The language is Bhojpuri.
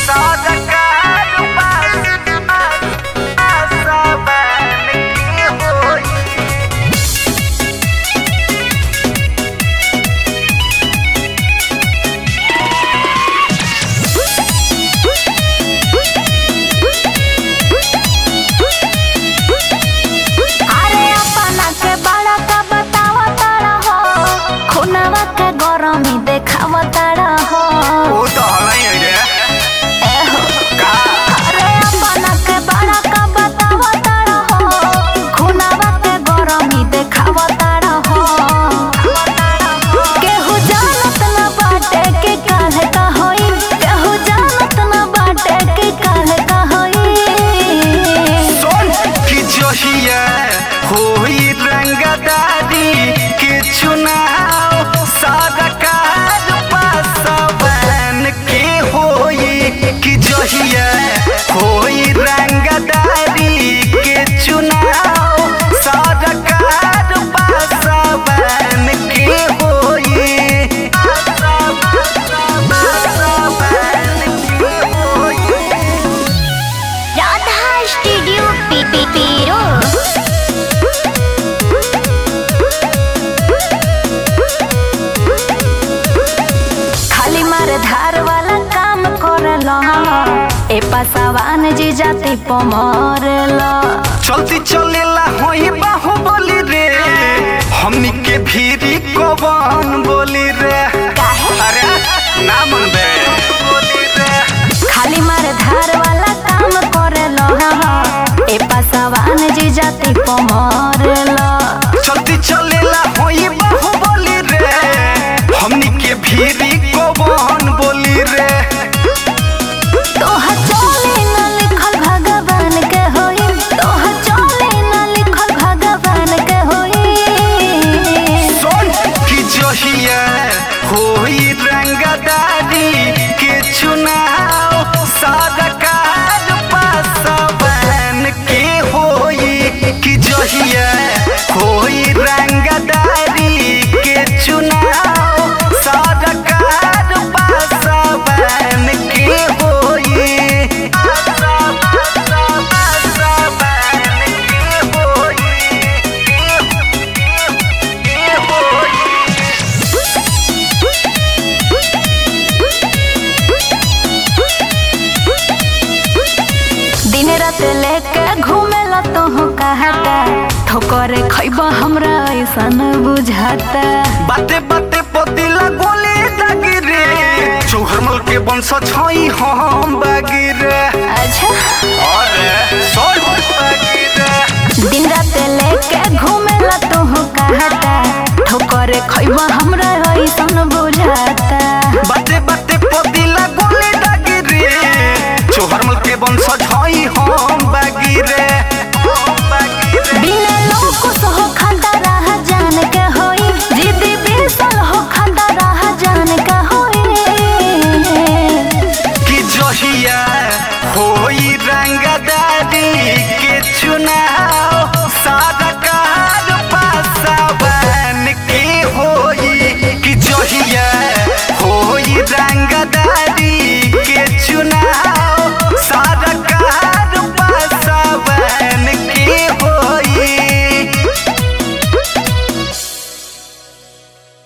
ए पासवान जी जाति पमरला चलती चलेला होई बाहुबली रे हमनी के भीरी कवन बोली रे अरे ना मन बे बोली रे खाली मार धार वाला काम करेला ए पासवान जी जाति पमरला चलती चलेला होई बाहुबली रे हमनी के भीरी कवन बोली रे होई रंगदारी के चुनाव सरकार पासवान के होई कि जहिया होई रंगदारी के चुनाव सरकार पासवान के होई लेके घूमेला तो कहता ठोकरे खैबा हमरा ऐसन बुझाता बाते बाते पतिला गोली दागी रे चौहरमल के वंश छई हम बागी रे अच्छा अरे सोल बागी रे दिन रात लेके घूमेला तो कहता ठोकरे खैबा हमरा